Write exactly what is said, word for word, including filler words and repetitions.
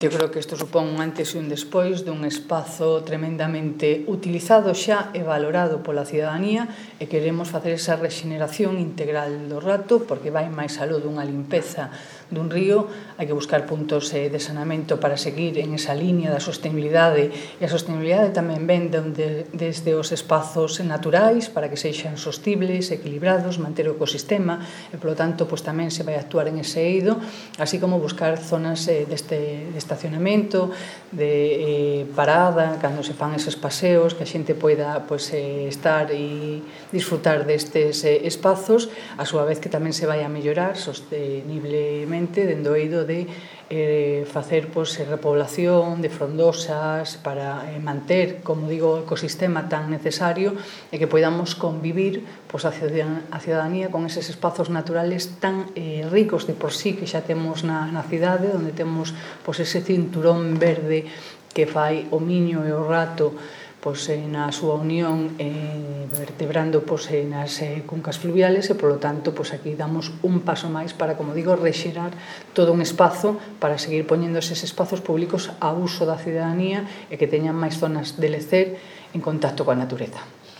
Eu creo que isto supón un antes e un despois dun espazo tremendamente utilizado xa e valorado pola cidadanía e queremos facer esa rexeneración integral do rato porque vai máis aló dunha limpeza dun río, hai que buscar puntos de sanamento para seguir en esa liña da sostenibilidade e a sostenibilidade tamén ven desde os espazos naturais para que sexan sostibles, equilibrados, manter o ecosistema e, polo tanto, tamén se vai actuar en ese eido, así como buscar zonas deste estacionamento, de parada, cando se fan eses paseos, que a xente poida estar e disfrutar destes espazos, a súa vez que tamén se vai a mellorar sosteniblemente dende o eido de facer repoblación de frondosas para manter, como digo, o ecosistema tan necesario e que podamos convivir a cidadanía con eses espazos naturales tan ricos de por sí que xa temos na cidade, onde temos ese cinturón verde que fai o Miño e o Rato na súa unión vertebrando nas cuncas fluviales e, polo tanto, aquí damos un paso máis para, como digo, rexerar todo un espazo para seguir poñendo eses espazos públicos a uso da cidadanía e que teñan máis zonas de lecer en contacto coa natureza.